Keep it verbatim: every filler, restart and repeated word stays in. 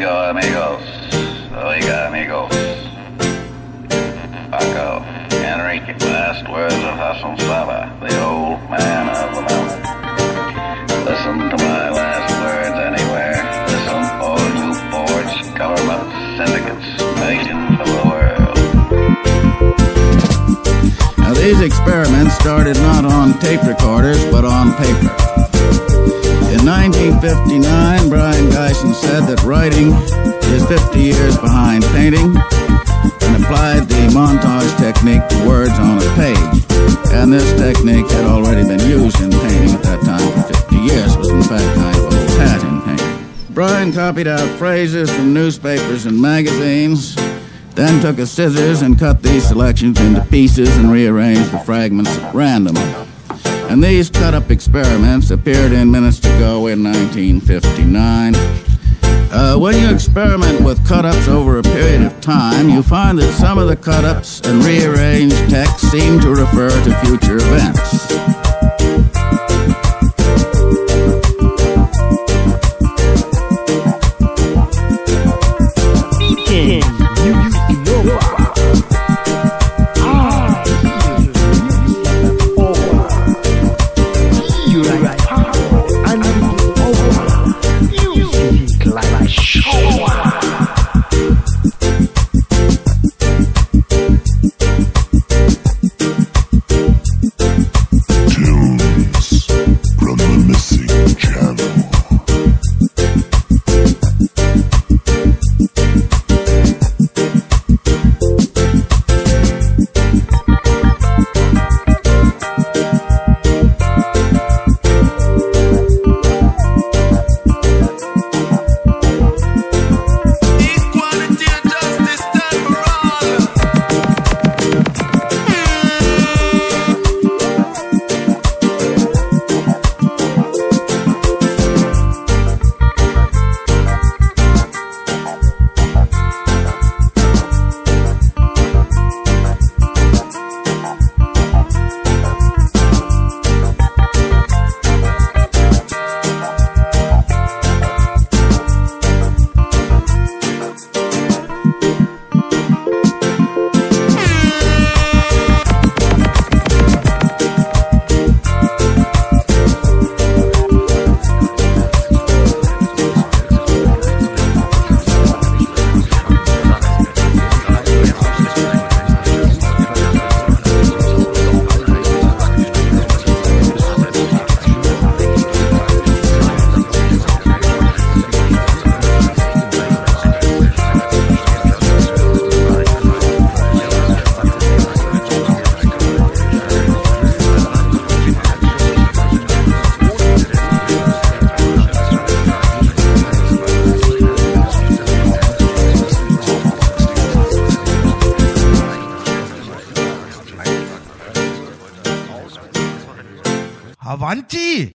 amigo, amigos. Oiga, amigos. Paco, Enrique, last words of Hassan Saba, the old man of the mountain. Listen to my last words anywhere. Listen, all you boards, governments, syndicates, nations of the world. Now these experiments started not on tape recorders, but on paper. In nineteen fifty-nine, Brian Gysin said that writing is fifty years behind painting, and applied the montage technique to words on a page. And this technique had already been used in painting at that time for fifty years. It was in fact kind of old hat in painting. Brian copied out phrases from newspapers and magazines, then took a scissors and cut these selections into pieces and rearranged the fragments at random. And these cut-up experiments appeared in Minutes to Go in nineteen fifty-nine. Uh, when you experiment with cut-ups over a period of time, you find that some of the cut-ups and rearranged text seem to refer to future events. Avanti!